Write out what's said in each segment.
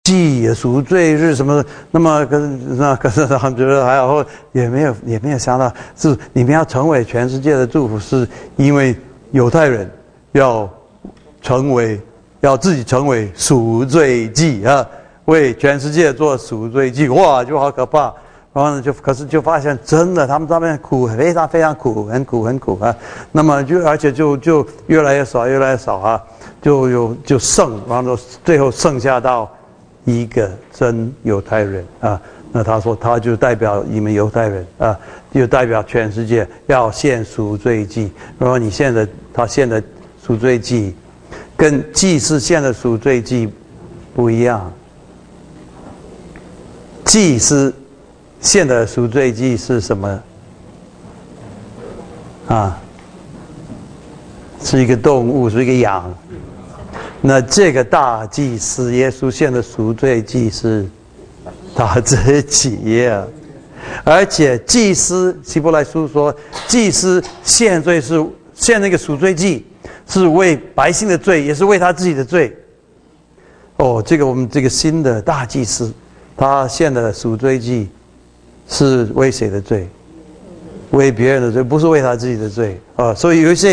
祭赎罪日什么，那么可是他们觉得还好，也没有想到是你们要成为全世界的祝福，是因为犹太人要自己成为赎罪祭啊，为全世界做赎罪祭，哇，就好可怕。然后呢，可是就发现真的，他们那边苦，非常非常苦，很苦啊。那么而且就越来越少啊，就剩，然后最后剩下到一个真犹太人啊。那他说他就代表你们犹太人啊，就代表全世界要献赎罪祭。然后他献的赎罪祭，跟祭司献的赎罪祭不一样。祭司献的赎罪祭是什么啊？是一个动物，是一个羊。那这个大祭司耶稣献的赎罪祭是他自己呀，而且祭司希伯来书说，祭司献那个赎罪祭，是为百姓的罪，也是为他自己的罪。这个我们这个新的大祭司，他献的赎罪祭是为谁的罪？为别人的罪，不是为他自己的罪啊。所以有一些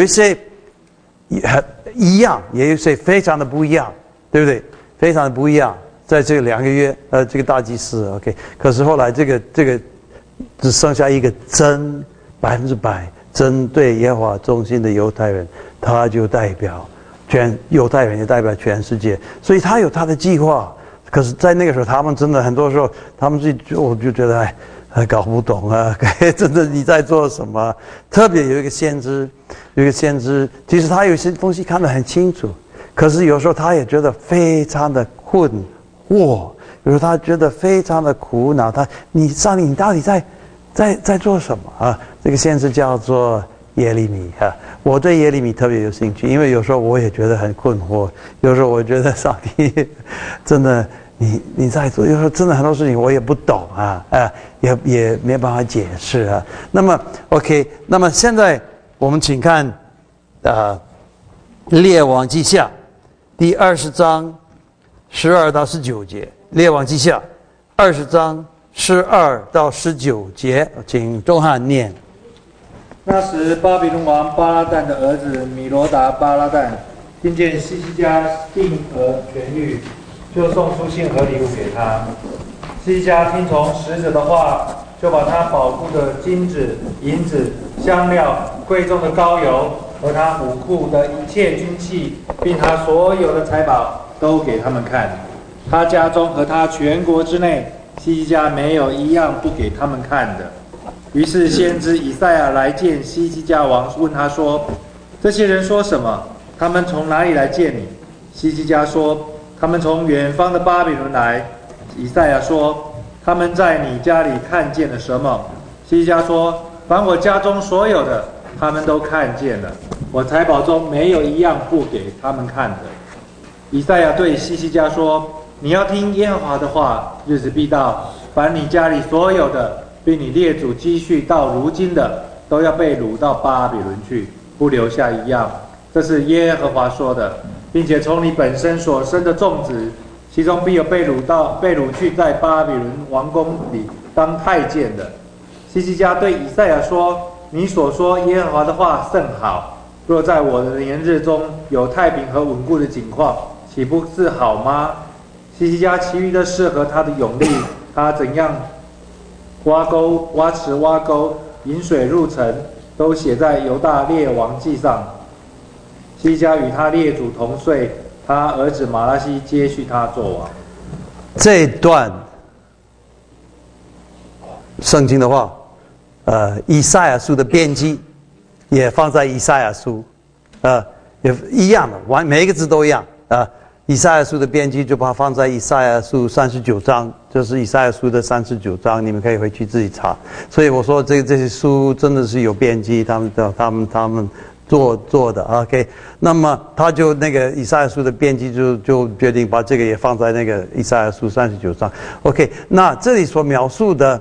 一样，也有一些非常的不一样，对不对？非常的不一样。在这个2个月，这个大祭司 ，OK。可是后来这个只剩下一个100%针对耶和华忠心的犹太人，他就代表犹太人，也代表全世界。所以他有他的计划。可是，在那个时候，他们真的很多时候，他们我就觉得搞不懂啊，真的你在做什么？特别有一个先知，其实他有些东西看得很清楚，可是有时候他也觉得非常的困惑，有时候他觉得非常的苦恼。上帝，你到底在做什么啊？这个先知叫做耶利米啊。我对耶利米特别有兴趣，因为有时候我也觉得很困惑，有时候我觉得上帝真的。你在做，有时候真的很多事情我也不懂啊，也没办法解释啊。那么 OK， 那么现在我们请看列王记下第20章12到19节。列王记下20章12到19节，请钟汉念。 那时巴比伦王巴拉旦的儿子米罗达巴拉旦听见西西家病而痊愈，就送书信和礼物给他。西西家听从使者的话，就把他宝库的金子、银子、香料、贵重的膏油和他武库的一切军器，并他所有的财宝都给他们看。他家中和他全国之内，西西家没有一样不给他们看的。于是先知以赛亚来见西西家王，问他说：这些人说什么？他们从哪里来见你？西西家说：他们从远方的巴比伦来。以赛亚说：他们在你家里看见了什么？西西家说：凡我家中所有的，他们都看见了，我财宝中没有一样不给他们看的。以赛亚对西西家说：你要听耶和华的话，日子必到，凡你家里所有的，并你列祖积蓄到如今的，都要被掳到巴比伦去，不留下一样。这是耶和华说的，并且从你本身所生的众子，其中必有被掳去在巴比伦王宫里当太监的。西西家对以赛亚说：你所说耶和华的话甚好，若在我的年日中有太平和稳固的景况，岂不是好吗？西西家其余的事和他的勇力，他怎样挖池挖沟，引水入城，都写在犹大列王记上。西西家与他列祖同岁，他儿子马拉西接续他做王。 这一段圣经的话，以赛亚书的编辑也放在以赛亚书，也一样的，每一个字都一样啊。以赛亚书的编辑就把它放在以赛亚书39章，就是以赛亚书的39章，你们可以回去自己查。所以我说这些书真的是有编辑，他们做的 OK。那么他就那个以赛亚书的编辑就决定把这个也放在那个以赛亚书39章 OK。那这里所描述的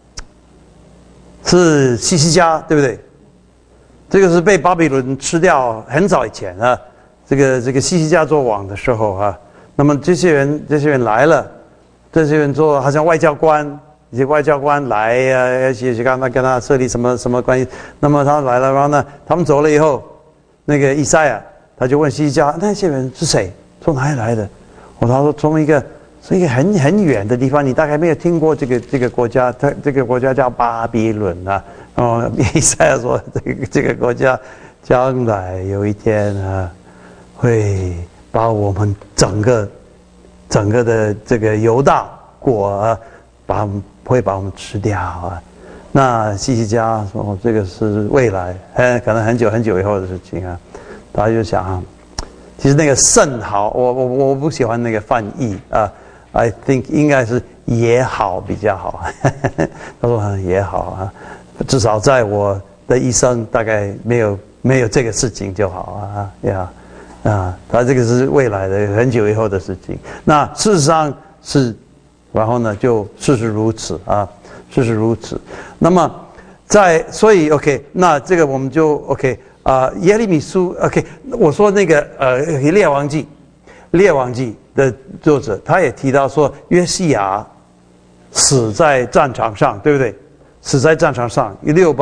是西西家，对不对？这个是被巴比伦吃掉很早以前啊。这个西西家做王的时候啊， 那么这些人来了，这些人做好像外交官，一些外交官来呀，一起跟他设立什么关系。那么他来了，然后呢，他们走了以后，那个以赛亚他就问希西家，那些人是谁？从哪里来的？他说从一个很远的地方，你大概没有听过这个国家，这个国家叫巴比伦啊。以赛亚说这个国家将来有一天啊，会把我们整个的这个犹大国啊，会把我们吃掉啊。那希西家说这个是未来，可能很久很久以后的事情啊。他就想，其实那个甚好，我不喜欢那个翻译啊。I think 应该是也好比较好。他说也好啊，至少在我的一生大概没有这个事情就好啊。他这个是未来的很久以后的事情。那事实上是，然后呢就事实如此啊，事实如此。那么所以 OK， 那这个我们就 OK。耶利米书 OK， 我说那个列王记的作者他也提到说，约西亚死在战场上，对不对？死在战场上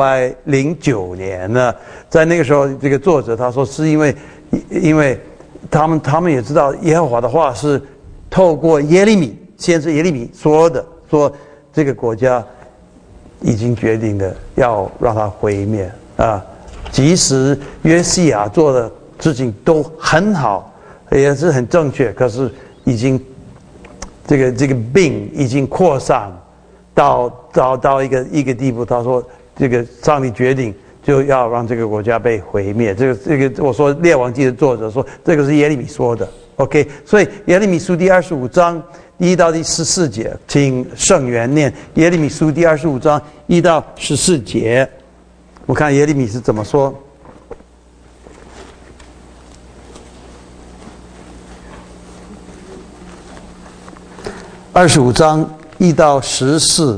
609年呢。在那个时候，这个作者他说是因为他们也知道耶和华的话是透过先知耶利米说这个国家已经决定的要让它毁灭啊。即使约西亚做的事情都很好，也是很正确，可是已经这个病已经扩散到一个地步。他说这个上帝决定就要让这个国家被毁灭。这个我说列王记的作者说这个是耶利米说的。OK， 所以耶利米书第25章1到第14节，请圣元念耶利米书第25章1到14节。我看耶利米是怎么说。25章1到14。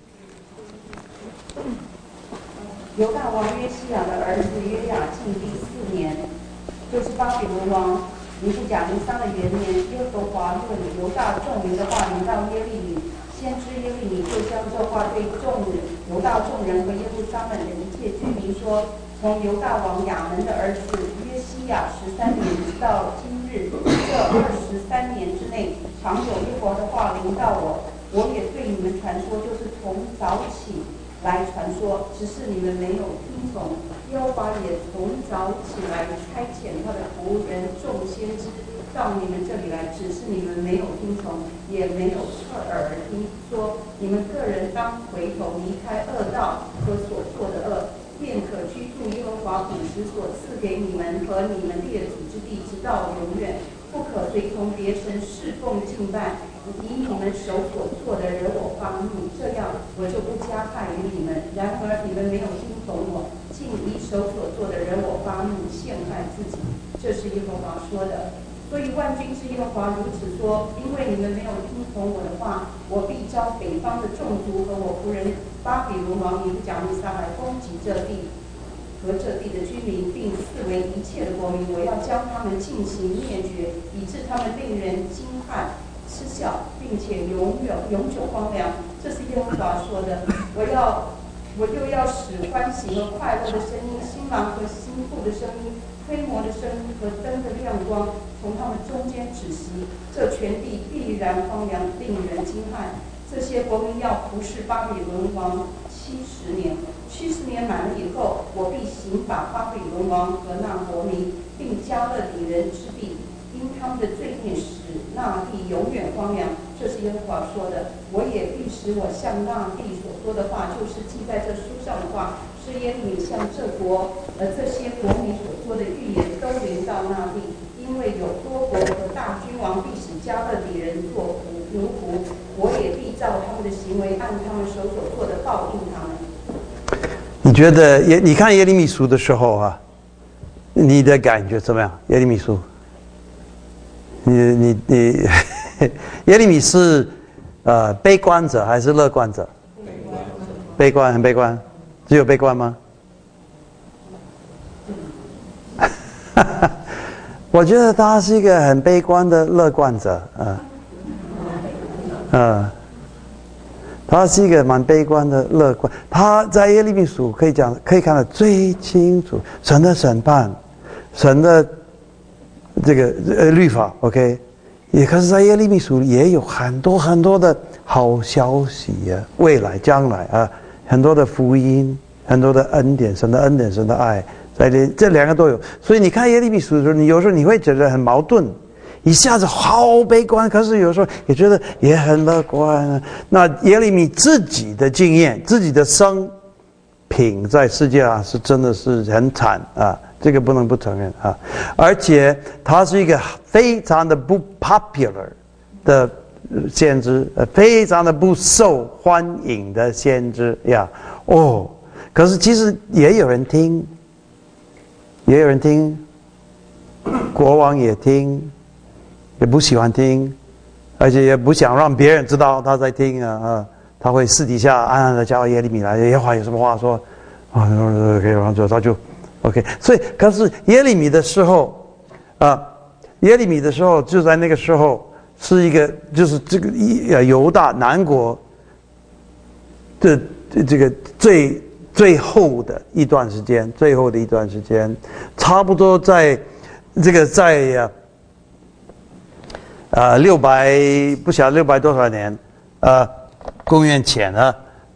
犹大王约西亚的儿子约雅敬第4年，就是巴比伦王尼布甲尼撒的元年，耶和华论犹大众民的话临到耶利米，先知耶利米就将这话对犹大众人和耶路撒冷的一切居民说：从犹大王亚门的儿子约西亚13年直到今日，这23年之内，常有耶和华的话临到我，我也对你们传说，就是从早起来传说，只是你们没有听从。耶和华也从早起来差遣他的仆人众先知到你们这里来，只是你们没有听从，也没有侧耳听，说你们个人当回头离开恶道和所做的恶，便可居住耶和华古时所赐给你们和你们列祖之地，直到永远。不可随从别神侍奉敬拜，以你们手所做的惹我发怒，这样我就不加害于你们。然而你们没有听从我，竟以手所做的惹我发怒，陷害自己。这是耶和华说的。所以万军之耶和华如此说：因为你们没有听从我的话，我必招北方的众族和我仆人巴比伦王尼布甲尼撒来攻击这地和这地的居民，并四围一切的国民，我要将他们进行灭绝，以致他们令人惊骇嗤笑，并且永久荒凉。这是耶和华说的。我又要使欢喜和快乐的声音、新郎和新妇的声音、推磨的声音和灯的亮光从他们中间止息，这全地必然荒凉，令人惊骇。这些国民要服侍巴比伦王70年，70年满了以后，我必刑罚巴比伦王和那国民，并加勒底人之地，因他们的罪孽使那地永远荒凉。这是耶和华说的。我也必使我向那地所说的话，就是记在这书上的话，是耶利米向这些国民所说的预言，都临到那地。因为有多国和大君王必使加勒底人做奴仆，我也必照他们的行为，按他们手所做的报应他们。 你觉得你看耶利米书的时候啊，你的感觉怎么样？耶利米书，你耶利米是悲观者还是乐观者？悲观，很悲观，只有悲观吗？ 我觉得他是一个很悲观的乐观者，他是一个蛮悲观的乐观。他在耶利米书可以看得最清楚神的审判，神的这个律法 ，OK。可是，在耶利米书也有很多很多的好消息啊，未来将来啊，很多的福音，很多的恩典，神的恩典，神的爱，在这两个都有。所以你看耶利米书的时候，你有时候你会觉得很矛盾，一下子好悲观，可是有时候也觉得也很乐观。那耶利米自己的经验，自己的生平在世界上是真的是很惨啊。这个不能不承认啊，而且他是一个非常的不 popular 的先知，非常的不受欢迎的先知呀。可是其实也有人听，国王也听，也不喜欢听，而且也不想让别人知道他在听他会私底下暗暗的叫耶利米来，耶和华有什么话说可以让他就。OK， 所以可是耶利米的时候，就在那个时候是一个就是这个犹大南国的这个最后的一段时间，差不多在600不晓得600多少年公元前呢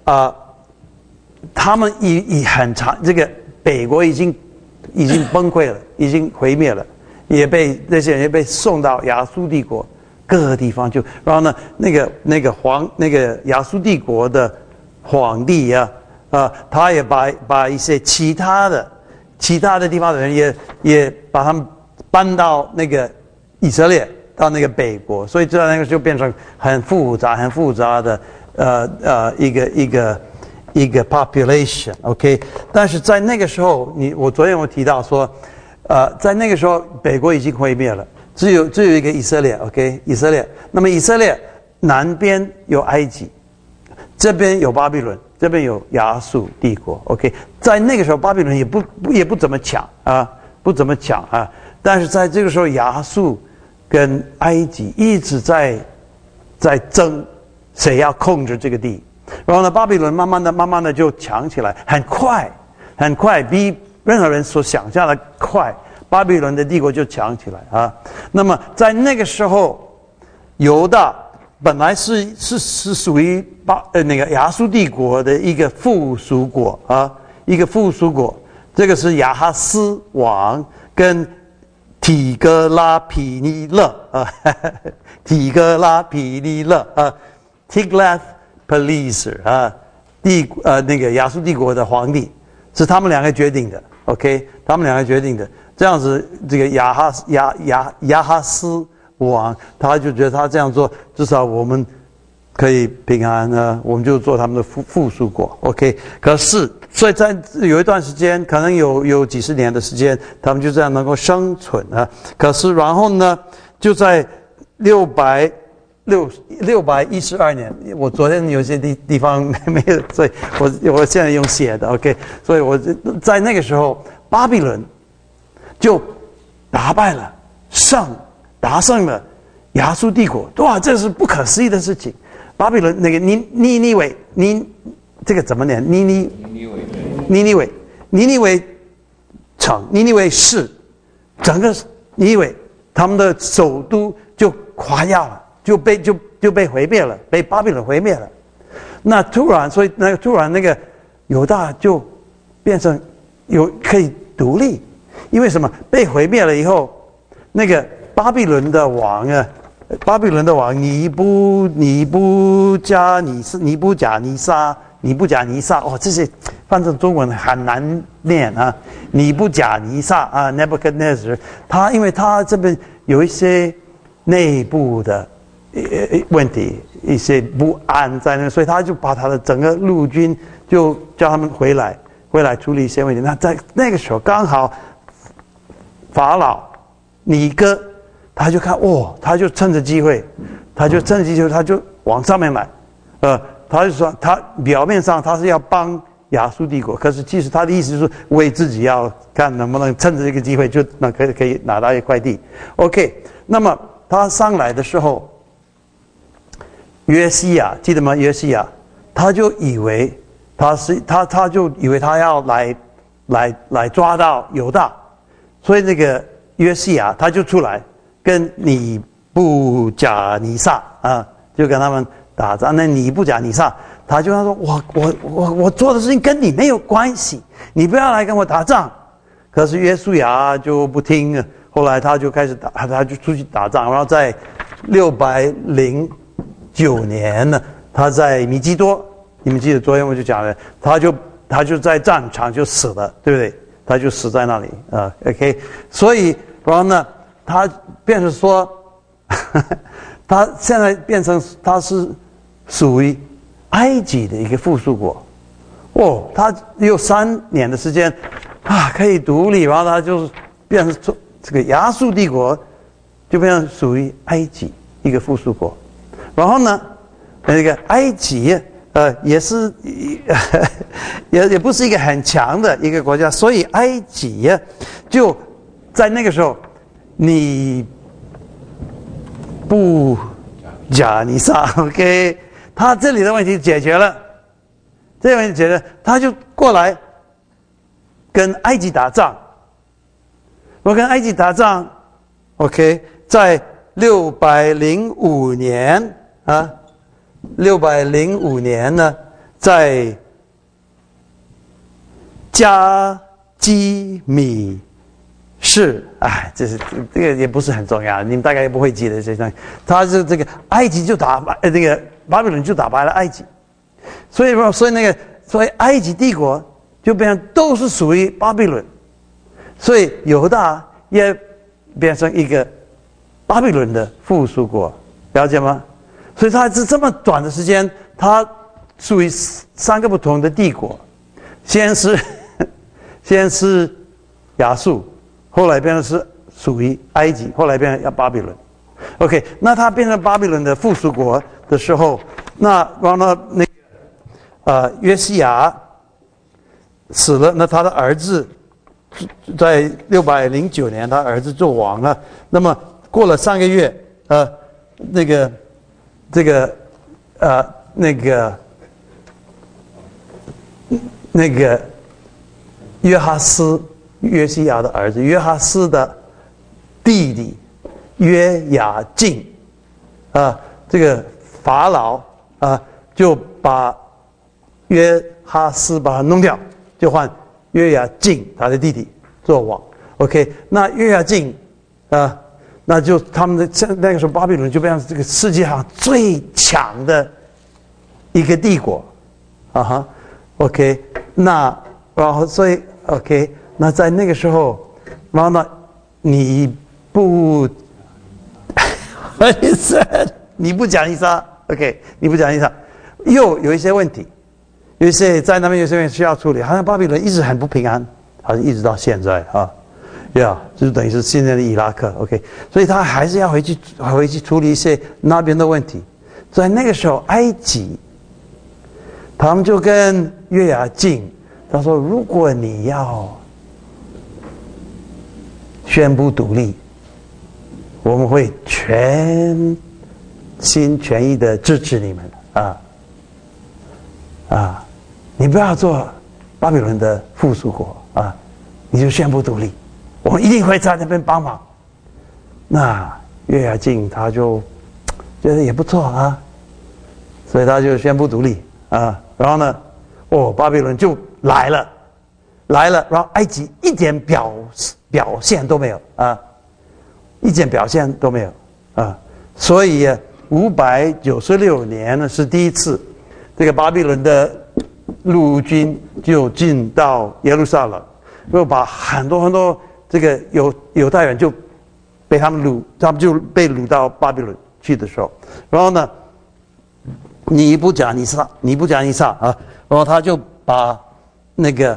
他们以很长这个。北国已经崩溃了，已经毁灭了，那些人也被送到亚述帝国各个地方然后呢，那个亚述帝国的皇帝他也把一些其他的地方的人也把他们搬到那个以色列，到那个北国，所以这那个就变成很复杂的一个 population， OK， 但是在那个时候，我昨天提到说，在那个时候，北国已经毁灭了，只有一个以色列 ，OK， 以色列。那么以色列南边有埃及，这边有巴比伦，这边有亚述帝国 ，OK。在那个时候，巴比伦也不怎么强但是在这个时候，亚述跟埃及一直在争谁要控制这个地。然后呢，巴比伦慢慢的就强起来，很快，比任何人所想象的快，巴比伦的帝国就强起来那么在那个时候，犹大本来是属于那个亚述帝国的一个附属国这个是亚哈斯王跟提格拉皮尼勒Tiglath-Pileser 那个亚述帝国的皇帝是他们两个决定的 ，OK， 他们两个决定的。这样子，这个亚哈斯王他就觉得他这样做，至少我们可以平安我们就做他们的附属国 ，OK。可是，所以在有一段时间，可能有几十年的时间，他们就这样能够生存可是然后呢，就在612年，我昨天有些地方没有，所以我现在用写的 ，OK， 所以我在那个时候，巴比伦就打胜了亚述帝国，哇，这是不可思议的事情。巴比伦那个尼尼微，这个怎么念？尼尼微城，尼尼微市，整个尼尼微他们的首都就垮下了。就被毁灭了，被巴比伦毁灭了。那突然那个犹大就变成可以独立，因为什么？被毁灭了以后，那个巴比伦的王尼布甲尼撒，这些翻成中文很难念尼布甲尼撒Nebuchadnezzar， 因为他这边有一些内部的问题，一些不安在那，所以他就把他的整个陆军就叫他们回来处理一些问题。那在那个时候刚好法老尼哥他就看他就趁着机会他就往上面来他就说他表面上他是要帮亚述帝国。可是其实他的意思就是为自己要看能不能趁着这个机会就可以拿到一块地。OK， 那么他上来的时候，约西亚记得吗？约西亚他就以为他就以为他要来抓到犹大，所以那个约西亚他就出来跟尼布甲尼撒啊，就跟他们打仗。那尼布甲尼撒他就说我做的事情跟你没有关系，你不要来跟我打仗。可是约书亚就不听，后来他就开始打，他就出去打仗。然后在609年呢，他在米基多，你们记得昨天我就讲了，他就在战场就死了，对不对？他就死在那里啊。OK， 所以然后呢，他变成说，他现在变成他是属于埃及的一个附属国。哦，他有3年的时间啊可以独立，然后他就是变成这个亚述帝国，就变成属于埃及一个附属国。然后呢，那个埃及也是也不是一个很强的一个国家，所以埃及就在那个时候，你不加尼撒 ，OK， 他这里的问题解决了，这个问题解决，他就过来跟埃及打仗。我跟埃及打仗 ，OK， 在605年啊。605年呢，在加基米市，这个也不是很重要，你们大概也不会记得这些。他是这个埃及就那个巴比伦就打败了埃及，所以埃及帝国就变成都是属于巴比伦，所以犹大也变成一个巴比伦的附属国，了解吗？所以他是这么短的时间，他属于3个不同的帝国，先是亚述，后来变成是属于埃及，后来变成巴比伦。OK， 那他变成巴比伦的附属国的时候，那然后那个约西亚死了，那他的儿子在609年，他儿子做王了。那么过了3个月，那个约哈斯，约西亚的儿子，约哈斯的弟弟约雅敬，这个法老就把约哈斯把他弄掉，就换约雅敬他的弟弟做王。OK， 那约雅敬那就他们的那个时候，巴比伦就变成这个世界上最强的一个帝国，OK， 那然后所以 OK， 那在那个时候，然后呢，你不你不讲一下 ，OK， 你不讲一下，又有一些问题，有一些在那边有些问题需要处理，好像巴比伦一直很不平安，好像一直到现在啊。就是等于是现在的伊拉克 ，OK， 所以他还是要回去处理一些那边的问题。在那个时候，埃及他们就跟约雅敬他说：“如果你要宣布独立，我们会全心全意的支持你们你不要做巴比伦的附属国你就宣布独立。”我们一定会在那边帮忙。那约雅敬他就觉得也不错所以他就宣布独立然后呢，巴比伦就来了，然后埃及一点表现都没有一点表现都没有所以596年呢是第一次，这个巴比伦的陆军就进到耶路撒冷，又把很多。这个犹太人就被他们就被掳到巴比伦去的时候，然后呢，尼布甲尼撒然后他就把那个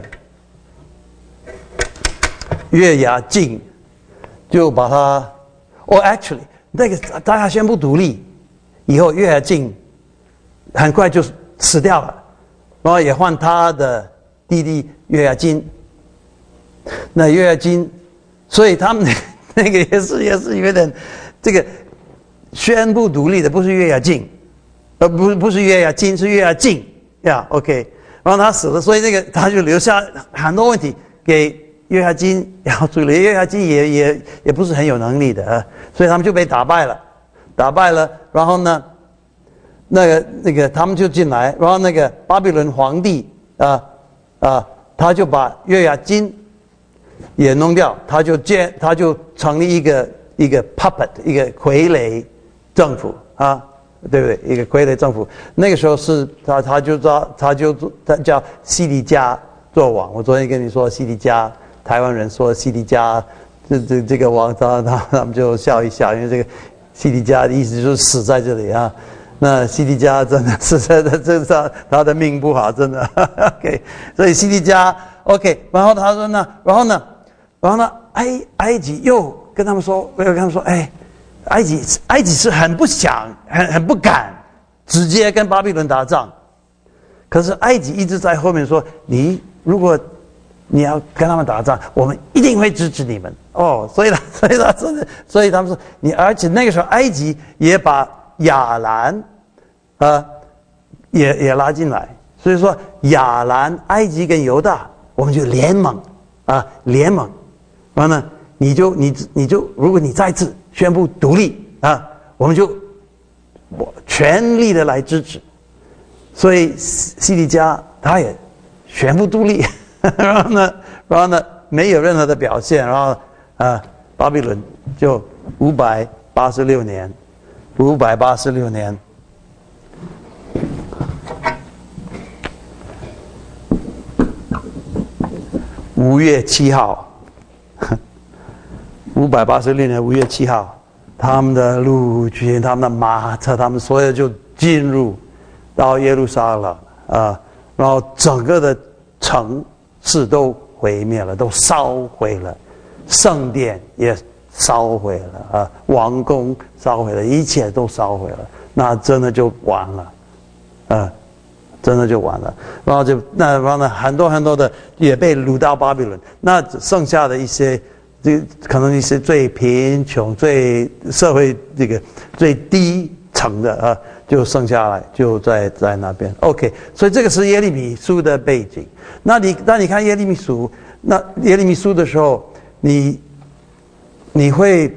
约雅敬就把他actually 那个大家宣布独立以后，约雅敬很快就死掉了，然后也换他的弟弟约雅斤。那约雅斤，所以他们那个也是有点这个宣布独立的，不是约雅斤，不是约雅斤，是约雅敬呀。OK， 然后他死了，所以那个他就留下很多问题给约雅斤要处理。约雅斤也不是很有能力的，所以他们就被打败了。然后呢，那个他们就进来，然后那个巴比伦皇帝他就把约雅斤也弄掉，他就成立一个 puppet， 一个傀儡政府啊，对不对？一个傀儡政府。那个时候是他就叫西底家做王。我昨天跟你说西底家，台湾人说西底家这个王，他们就笑一笑，因为这个西底家的意思就是死在这里啊。那西底家真的是他的命不好，真的。OK， 所以西底家 OK， 然后他说呢，然后呢，埃及又跟他们说，哎，埃及是很不想、很不敢直接跟巴比伦打仗，可是埃及一直在后面说，如果你要跟他们打仗，我们一定会支持你们。哦，所以他们说而且那个时候埃及也把亚兰也拉进来，所以说亚兰、埃及跟犹大，我们就联盟。然后呢，你就，如果你再次宣布独立我们就全力的来支持。所以西底家他也宣布独立，然后呢，没有任何的表现，然后巴比伦就586年5月7号，586年5月7号，他们的陆军、他们的马车、他们所有就进入到耶路撒冷然后整个的城市都毁灭了，都烧毁了，圣殿也烧毁了王宫烧毁了，一切都烧毁了，那真的就完了真的就完了。然后呢，很多的也被掳到巴比伦，那剩下的一些可能一些最贫穷、最社会这个最低层的就剩下来，就在那边。OK， 所以这个是耶利米书的背景。那你看耶利米书的时候，你会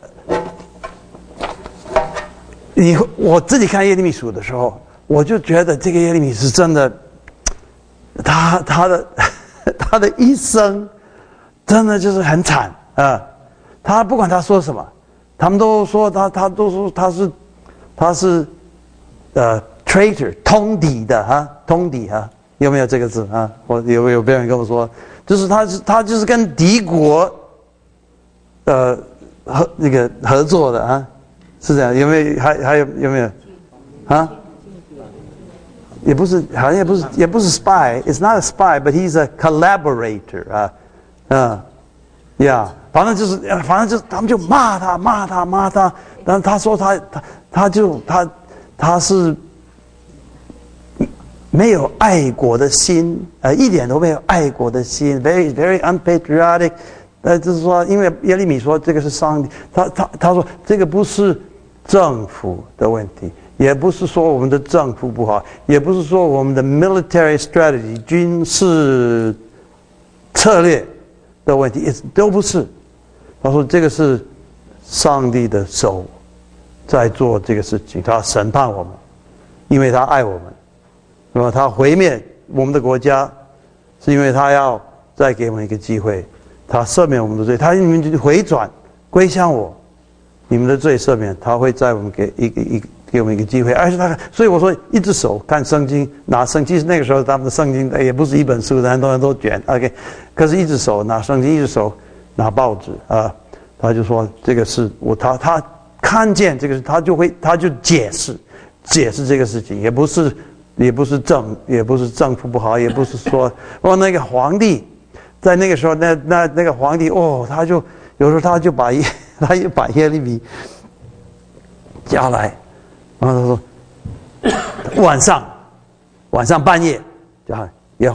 我自己看耶利米书的时候，我就觉得这个耶利米是真的，他的一生真的就是很惨他不管他说什么，他们都说他都说他是traitor 通敌的通敌有没有这个字我有别人跟我说，就是他就是跟敌国合作的是这样。有没有还有没有也不是，好像也不是 spy， it's not a spy but he's a collaborator反正就是他们就骂他，但是他说他是没有爱国的心一点都没有爱国的心 very very unpatriotic。就是说，因为耶利米说这个是上帝，他说这个不是政府的问题，也不是说我们的政府不好，也不是说我们的 military strategy 军事策略的问题，都不是。他说这个是上帝的手在做这个事情，他审判我们，因为他爱我们，那么他毁灭我们的国家，是因为他要再给我们一个机会，他赦免我们的罪，你们就回转归向我，你们的罪赦免，他会在我们给我们一个机会。而且所以我说一只手看圣经，拿圣经，那个时候他们的圣经也不是一本书的，很多人都卷 OK， 可是一只手拿圣经，一只手拿报纸他就说这个是他看见这个，他就解释这个事情，也不是政府不好，也不是说那个皇帝在那个时候那个皇帝他就有时候他就把耶利米叫来，然后他说晚上半夜，耶和华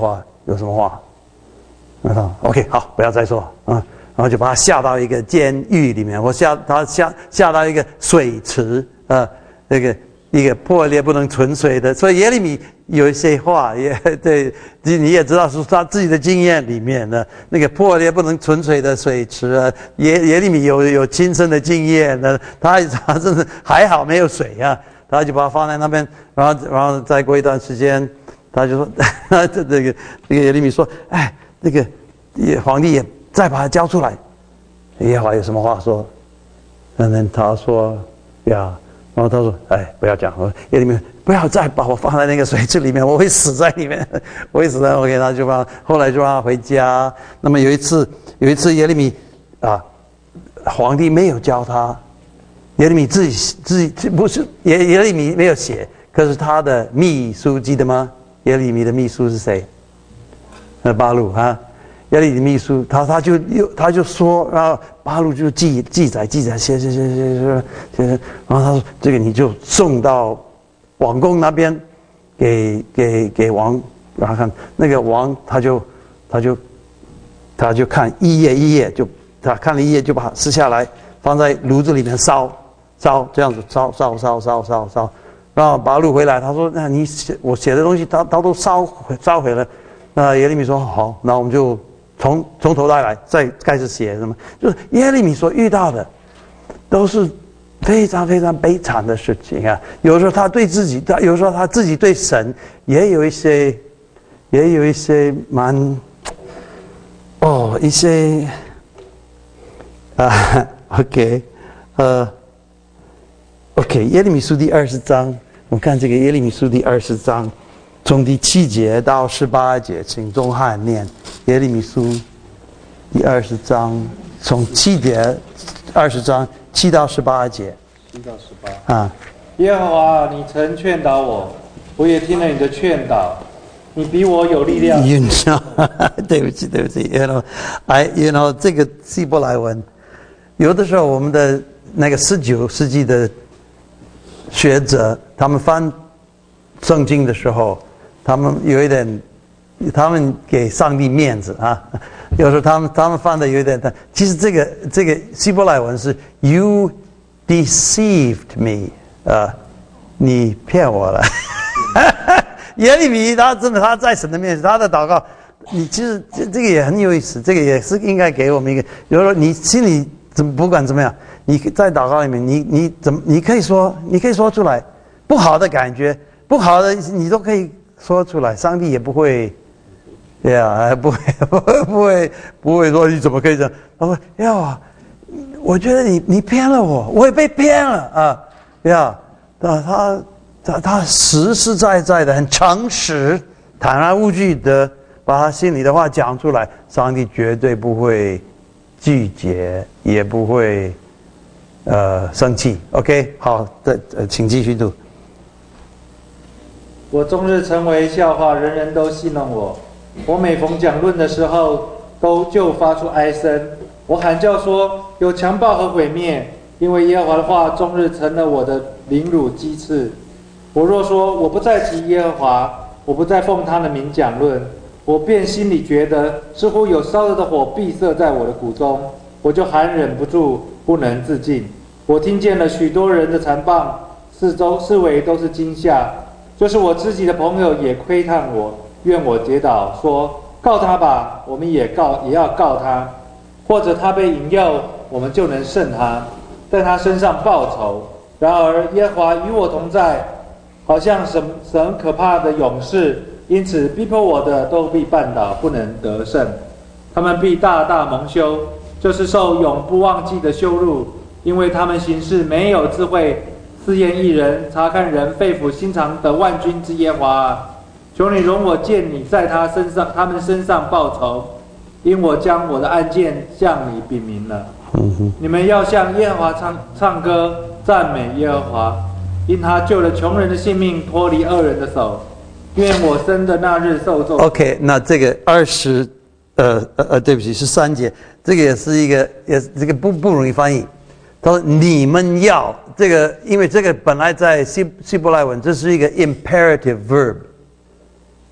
有什么话？他说 OK 好，不要再说啊，然后就把他下到一个监狱里面，或下到一个水池那个一个破裂不能存水的。所以耶利米有一些话也对，你也知道是他自己的经验里面的那个破裂不能存水的水池啊，耶利米有亲身的经验的，他真是还好没有水啊，他就把它放在那边，然后再过一段时间，他就说这个耶利米说，哎，那个皇帝也再把它交出来。耶和华有什么话说？然后他说呀，然后他说，哎，不要讲，耶利米不要再把我放在那个水池里面，我会死在里面，我会死在。OK， 他就后来就让他回家。那么有一次耶利米皇帝没有教他，耶利米自己不是耶利米没有写，可是他的秘书记得吗？耶利米的秘书是谁？巴录啊，耶利米秘书，他就说，然后巴录就记载写，然后他说这个你就送到王宫那边，给王，然后看那个王他就看一页，就他看了一页就把它撕下来，放在炉子里面烧，这样子烧，然后巴录回来，他说那我写的东西他都烧毁了。那耶利米说好，那我们就从头来再开始写什么，就是耶利米所遇到的都是非常非常悲惨的事情啊。有时候他对自己，有时候他自己对神也有一些一些OK， 耶利米书第20章，我们看这个耶利米书第20章。从第7节到18节，请钟汉念耶利米书第20章，从7节20章7到18节。 7到18啊，耶和华，你曾劝导我，我也听了你的劝导，你比我有力量。 对不起 ，you know， 这个希伯来文，有的时候我们的那个19世纪的学者，他们翻圣经的时候。他们有一点，他们给上帝面子啊。有时候他们翻的有一点，其实这个希伯来文是 "You deceived me"， 你骗我了。耶利米他真的他在神的面前，他的祷告，你其实这个也很有意思，这个也是应该给我们一个，比如说你心里不管怎么样，你在祷告里面，你可以说出来，不好的感觉，不好的你都可以。说出来，上帝也不会，不会说你怎么可以这样？他说我觉得你骗了我，我也被骗了啊，他实实在在的很诚实、坦然无惧的把他心里的话讲出来，上帝绝对不会拒绝，也不会生气。OK， 好，请继续读。 我终日成为笑话，人人都戏弄我。我每逢讲论的时候，就发出哀声。我喊叫说：有强暴和毁灭，因为耶和华的话终日成了我的凌辱讥刺。我若说我不再提耶和华，我不再奉他的名讲论，我便心里觉得似乎有烧着的火闭塞在我的骨中，我就还忍不住，不能自禁。我听见了许多人的残谤，四围都是惊吓。就是我自己的朋友也窥探我，愿我跌倒，说告他吧，我们也要告他，或者他被引诱，我们就能胜他，在他身上报仇。然而耶和华与我同在，好像神可怕的勇士，因此逼迫我的都必绊倒，不能得胜。他们必大大蒙羞，就是受永不忘记的羞辱，因为他们行事没有智慧。试验一人，查看人肺腑心肠的万军之耶和华，求你容我见你在他们身上报仇，因我将我的案件向你禀明了。你们要向耶和华唱歌，赞美耶和华，因他救了穷人的性命，脱离恶人的手。愿我生的那日受咒。 OK， 那这个对不起，13节，这个也是这个不容易翻译。他说你们要这个，因为这个本来在希伯来文这是一个 imperative verb，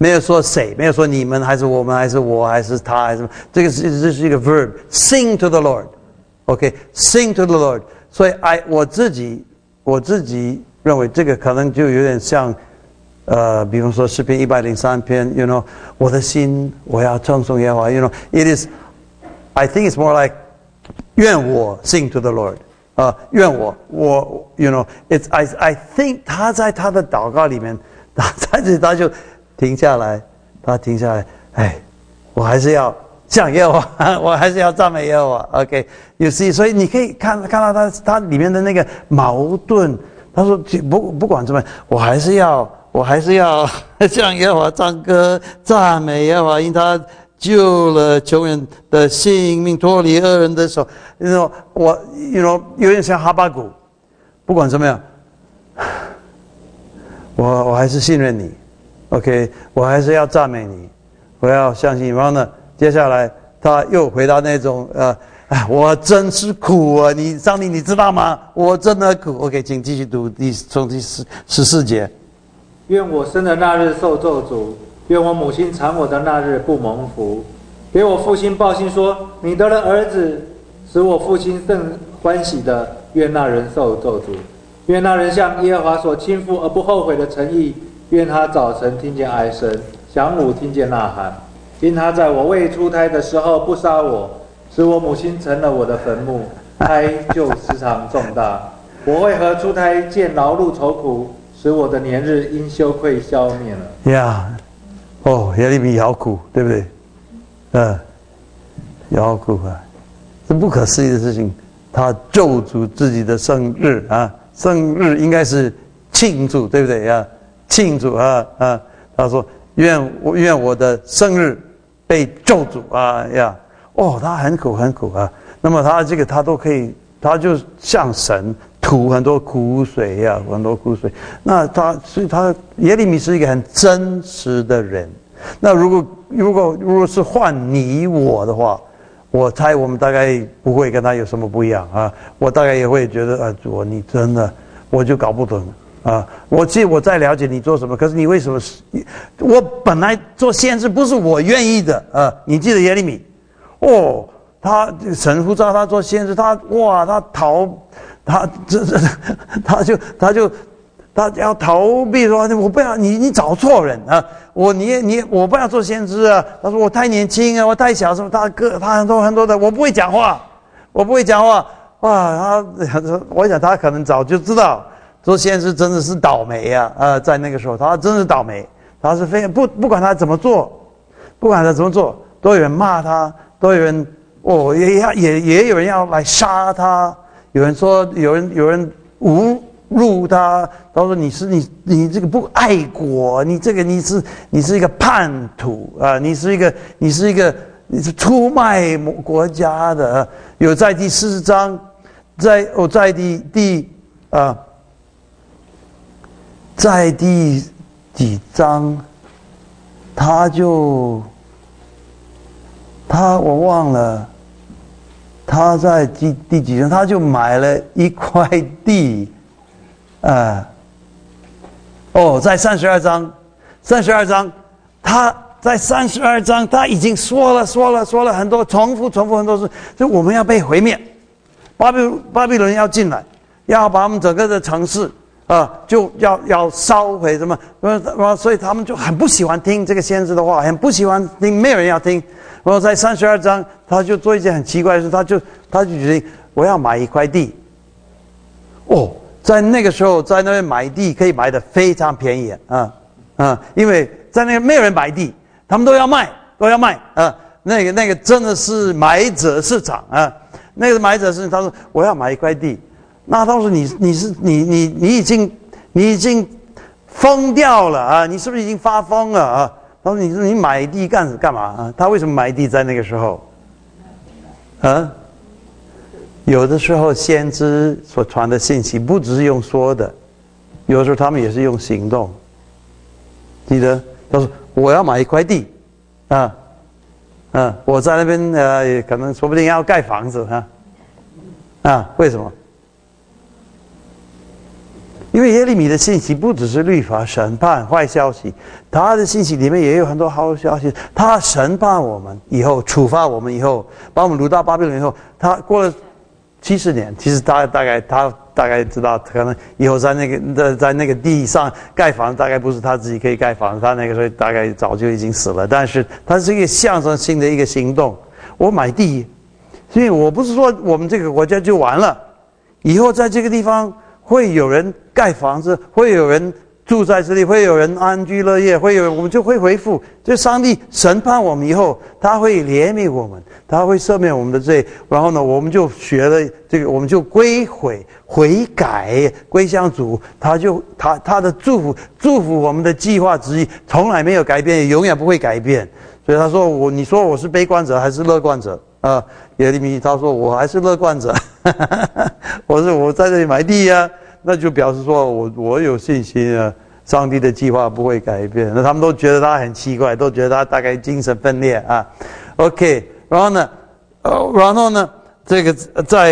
没有说谁，没有说你们还是我们还是我还是他还是什么，这是一个 verb，sing to the Lord，OK，sing to the Lord。所以我自己认为这个可能就有点像，比方说诗篇103篇 ，you know， 我的心我要称颂耶和华 ，you know，it is，I think it's more like， 愿我 sing to the Lord， 愿我 ，you know，it's I think 他在他的祷告里面，他就停下来，我还是要向耶和华，我还是要赞美耶和华 ，OK，you see， 所以你可以看到他里面的那个矛盾。他说不管怎么样，我还是要向耶和华唱歌，赞美耶和华，因他救了穷人的性命，脱离恶人的手。有点像哈巴谷，不管怎么样，我还是信任你 ，OK， 我还是要赞美你，我要相信。然后呢，接下来他又回到那种我真是苦啊！上帝你知道吗？我真的苦。OK， 请继续读从第14节。 愿我生的那日受咒诅，愿我母亲产我的那日不蒙福。给我父亲报信说，你得了儿子，使我父亲甚欢喜的。愿那人受咒诅，愿那人向耶和华所倾覆而不后悔的诚意。愿他早晨听见哀声，晌午听见呐喊。因他在我未出胎的时候不杀我，使我母亲成了我的坟墓，胎就时常重大。我为何出胎见劳碌愁苦，使我的年日因羞愧消灭了？ 耶利米好苦，对不对？也好苦啊！这不可思议的事情。他咒诅自己的生日啊，生日应该是庆祝，对不对啊？庆祝啊！他说愿我的生日被咒诅啊呀！他很苦啊。那么他都可以，他就向神吐很多苦水呀，很多苦水。那所以耶利米是一个很真实的人。那如果是换你我的话，我猜我们大概不会跟他有什么不一样啊。我大概也会觉得主你真的，我就搞不懂啊。我再了解你做什么，可是你为什么我本来做先知不是我愿意的啊。你记得耶利米？神呼召他做先知，他要逃避，说我不要你找错人啊！我不要做先知啊！他说我太年轻啊，我太小，什么他很多的，我不会讲话。我想他可能早就知道做先知真的是倒霉啊！在那个时候他真是倒霉，他是非常不管他怎么做，都有人骂他，都有人也有人要来杀他，有人说有人侮辱他，他说你这个不爱国，你是一个叛徒啊，你是出卖国家的。有在第40章，在第几章，我忘了，他在第几章他就买了一块地。在32章，他在32章他已经说了很多，重复很多次，就我们要被毁灭，巴比伦要进来，要把我们整个的城市就要烧毁什么，所以他们就很不喜欢听这个先知的话，很不喜欢听，没有人要听。然后在32章，他就做一件很奇怪的事，他就决定我要买一块地。在那个时候，在那边买地可以买得非常便宜因为在那个没有人买地，他们都要卖那个真的是买者市场啊。那个买者市场，他说我要买一块地，那他说你已经疯掉了啊，你是不是已经发疯了啊？他说你买地干嘛啊？他为什么买地在那个时候？有的时候先知所传的信息不只是用说的，有的时候他们也是用行动。记得他说我要买一块地我在那边也可能说不定要盖房子为什么？ 因为耶利米的信息不只是律法、审判、坏消息，他的信息里面也有很多好消息。他审判我们以后，处罚我们以后，把我们掳到巴比伦以后，他过了70年，其实他大概知道，可能以后在那个地上盖房，大概不是他自己可以盖房，他那个时候大概早就已经死了。但是他是一个象征性的一个行动。我买地，所以我不是说我们这个国家就完了，以后在这个地方会有人盖房子，会有人住在这里，会有人安居乐业，我们就会恢复。就上帝审判我们以后，他会怜悯我们，他会赦免我们的罪，然后呢，我们就学了这个，我们就悔改，归向主。他的祝福我们的计划之一，从来没有改变，也永远不会改变。所以他说你说我是悲观者还是乐观者？耶利米他说我还是乐观者，我在这里买地啊，那就表示说我有信心啊，上帝的计划不会改变。那他们都觉得他很奇怪，都觉得他大概精神分裂啊。OK， 然后呢，这个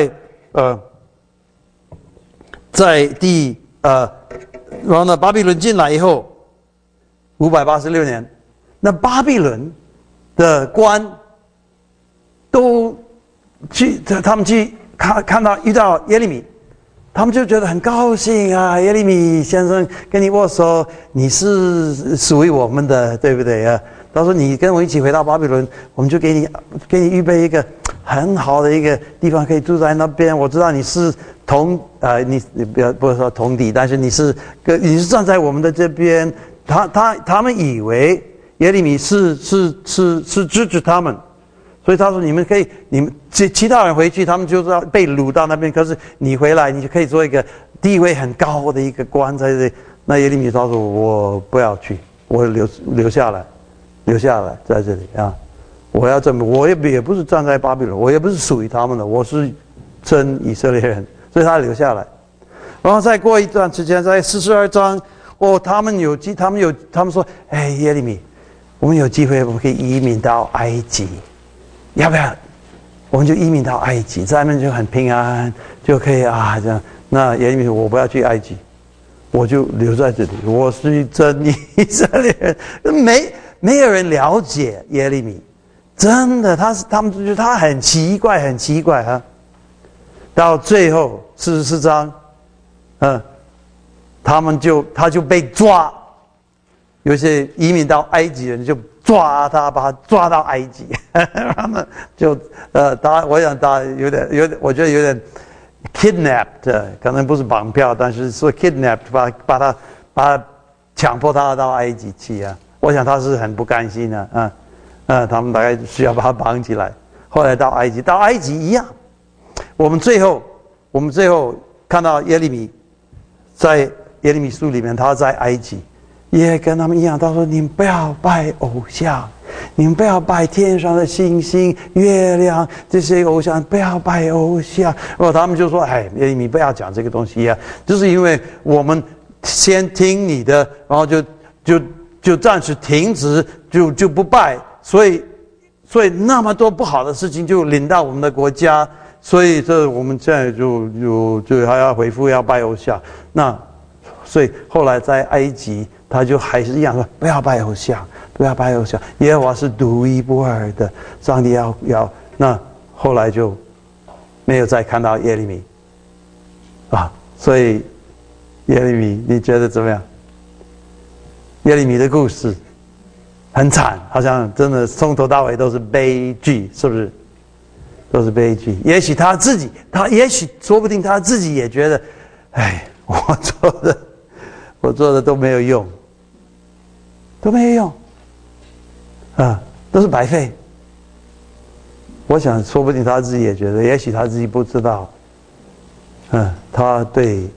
然后呢，巴比伦进来以后，586年，那巴比伦的官都他们去看到遇到耶利米，他们就觉得很高兴啊！耶利米先生跟你握手，你是属于我们的，对不对啊？他说你跟我一起回到巴比伦，我们就给你预备一个很好的一个地方可以住在那边。我知道你是你不是说同敌，但是你是站在我们的这边。他们以为耶利米是支持他们，所以他说你们其他人回去，他们就是要被掳到那边。可是你回来，你就可以做一个地位很高的一个官在这里。那耶利米他说我不要去，我留下来在这里啊！我要证明，我也不是站在巴比伦，我也不是属于他们的，我是真以色列人，所以他留下来。然后再过一段时间，在42章，他们说，耶利米，我们有机会，我们可以移民到埃及，要不要？我们就移民到埃及，在那边就很平安，就可以啊，这样。那耶利米说，我不要去埃及，我就留在这里，我是真以色列人。没有人了解耶利米，真的，他们就觉得他很奇怪啊。到最后44章，他就被抓，有些移民到埃及人就抓他，把他抓到埃及，他们就我想他有点，我觉得有点 kidnapped， 可能不是绑票，但是说 kidnapped， 把他强迫他到埃及去啊。我想他是很不甘心的他们大概需要把他绑起来。后来到埃及一样。我们最后看到耶利米，在耶利米书里面，他在埃及也跟他们一样，他说你们不要拜偶像，你们不要拜天上的星星、月亮这些偶像，不要拜偶像。他们就说耶利米不要讲这个东西啊，就是因为我们先听你的，然后就暂时停止，就不拜，所以那么多不好的事情就临到我们的国家，所以我们现在就还要回复要拜偶像。那所以后来在埃及，他就还是一样说不要拜偶像，不要拜偶像，耶和华是独一无二的，上帝要。那后来就没有再看到耶利米所以耶利米你觉得怎么样？耶利米的故事很惨，好像真的从头到尾都是悲剧，是不是？都是悲剧。也许说不定他自己也觉得，我做的都没有用，都是白费。我想，说不定他自己也觉得，也许他自己不知道，他对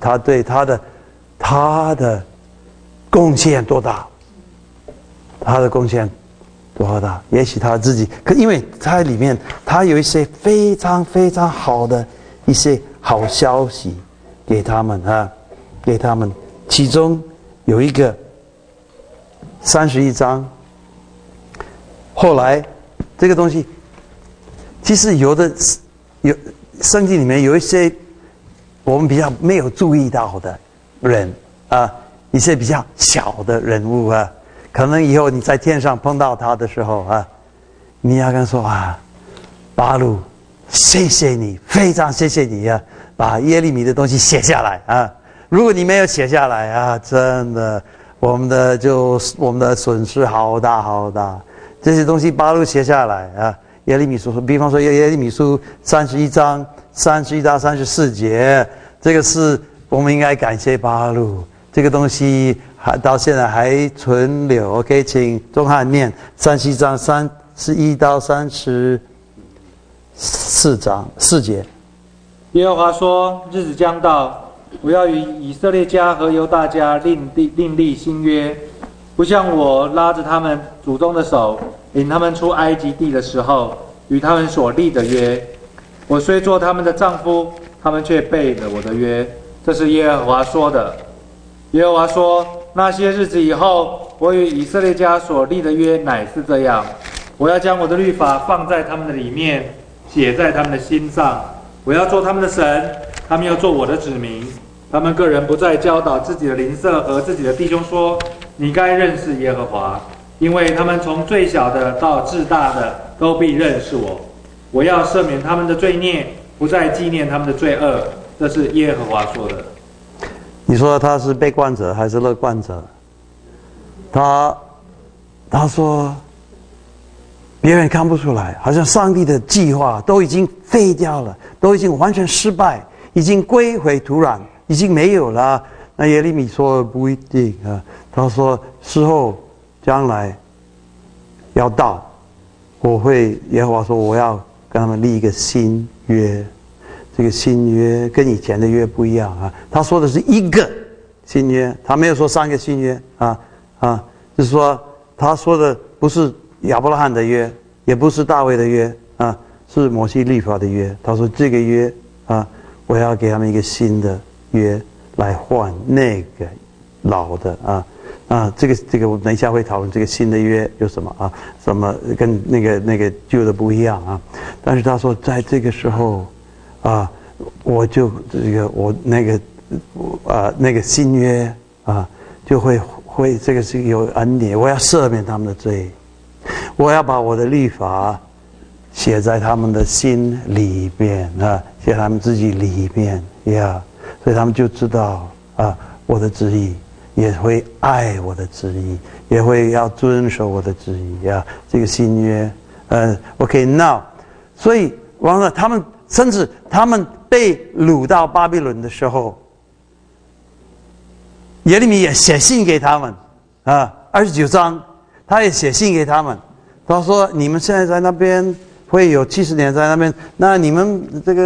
他的贡献多大？他的贡献多大？也许他自己，因为他里面他有一些非常非常好的一些好消息给他们给他们。其中有一个31章，后来这个东西，其实有圣经里面有一些我们比较没有注意到的。 人啊，一些比较小的人物啊，可能以后你在天上碰到他的时候啊，你要跟他说啊，巴路，谢谢你，非常谢谢你啊，把耶利米的东西写下来啊。如果你没有写下来啊，真的，我们的损失好大好大。这些东西巴路写下来啊，耶利米书，比方说耶利米书31章31到34节，这个是我们应该感谢巴路。这个东西到现在还存留。OK， 请钟汉念31章31到34章4节。 耶和华说：日子将到，我要与以色列家和犹大家另立新约，不像我拉着他们祖宗的手，领他们出埃及地的时候与他们所立的约。我虽做他们的丈夫，他们却背了我的约。这是耶和华说的。耶和华说：那些日子以后，我与以色列家所立的约乃是这样：我要将我的律法放在他们的里面，写在他们的心上。我要做他们的神，他们要做我的子民。他们个人不再教导自己的邻舍和自己的弟兄说：你该认识耶和华，因为他们从最小的到至大的都必认识我。我要赦免他们的罪孽，不再纪念他们的罪恶。这是耶和华说的。 你说他是悲观者还是乐观者？他说别人看不出来，好像上帝的计划都已经废掉了，都已经完全失败，已经归回土壤，已经没有了。那耶利米说不一定啊，他说时候将来要到，耶和华说我要跟他们立一个新约。这个新约跟以前的约不一样啊，他说的是一个新约，他没有说3个新约就是说他说的不是亚伯拉罕的约，也不是大卫的约啊，是摩西律法的约。他说这个约啊，我要给他们一个新的约来换那个老的这个我等一下会讨论这个新的约有什么什么跟那个旧的不一样啊。但是他说在这个时候我就那个新约就会这个是有恩典，我要赦免他们的罪，我要把我的律法写在他们的心里面写在他们自己里面所以他们就知道我的旨意，也会爱我的旨意，也会要遵守我的旨意这个新约OK now， 所以完了他们。甚至他们被掳到巴比伦的时候，耶利米也写信给他们29章他也写信给他们，他说你们现在在那边会有70年在那边，那你们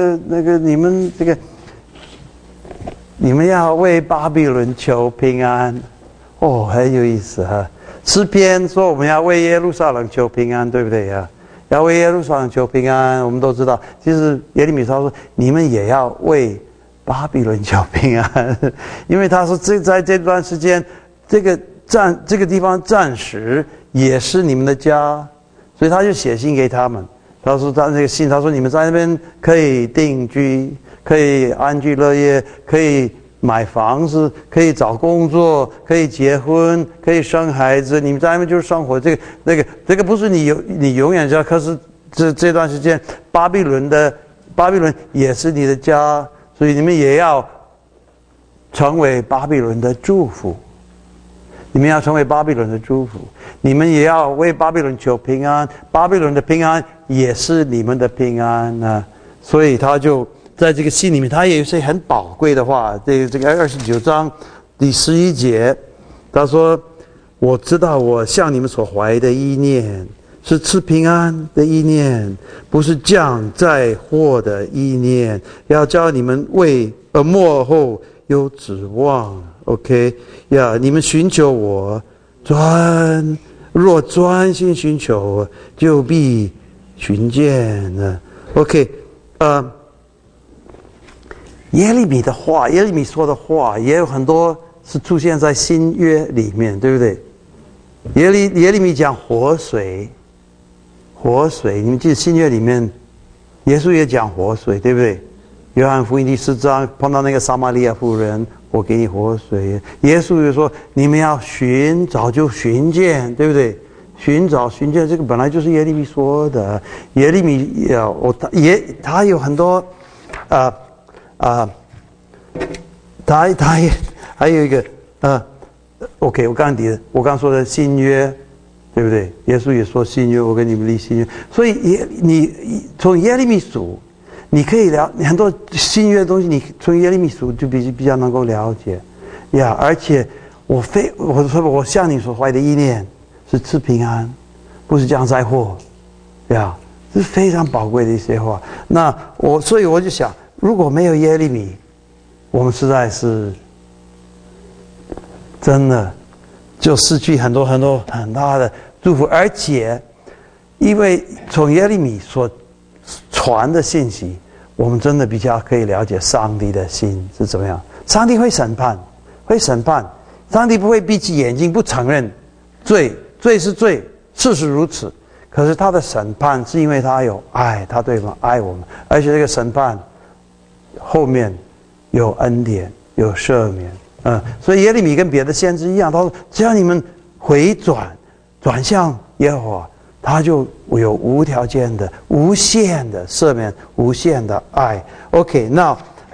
你们要为巴比伦求平安很有意思诗篇说我们要为耶路撒冷求平安，对不对要为耶路撒冷求平安，我们都知道。其实耶利米说，你们也要为巴比伦求平安，因为他说在这段时间，这个地方暂时也是你们的家，所以他就写信给他们。他说他那个信，他说你们在那边可以定居，可以安居乐业，可以买房子，可以找工作，可以结婚，可以生孩子，你们在那边就是生活。这个不是你永远家，可是这段时间巴比伦也是你的家，所以你们也要成为巴比伦的祝福。你们要成为巴比伦的祝福，你们也要为巴比伦求平安，巴比伦的平安也是你们的平安所以他就在这个信里面，他也有一些很宝贵的话。这个29章第11节，他说：“我知道我向你们所怀的意念是赐平安的意念，不是降灾祸的意念，要叫你们末后有指望。” OK 你们寻求我，若专心寻求，就必寻见了。OK 耶利米说的话也有很多是出现在新约里面，对不对？耶利米讲活水，你们记得新约里面耶稣也讲活水，对不对？ 约翰福音第4章碰到那个撒玛利亚妇人，我给你活水。耶稣就说：你们要寻找就寻见，对不对？寻找寻见，这个本来就是耶利米说的。耶利米他有很多他也还有一个OK， 我刚刚说的新约，对不对？耶稣也说新约，我跟你们立新约。所以你从耶利米书，你可以很多新约的东西，你从耶利米书就比较能够了解呀。而且我向你所怀的意念是赐平安，不是降灾祸呀。这是非常宝贵的一些话。所以我就想，如果没有耶利米，我们实在是真的就失去很多很多很大的祝福。而且因为从耶利米所传的信息，我们真的比较可以了解上帝的心是怎么样。上帝会审判，上帝不会闭起眼睛不承认罪是罪，事实如此。可是他的审判是因为他有爱，他对我们爱我们，而且这个审判后面有恩典，有赦免。所以耶利米跟别的先知一样，他说只要你们回转向耶和华，他就有无条件的无限的赦免，无限的爱。 OK， 那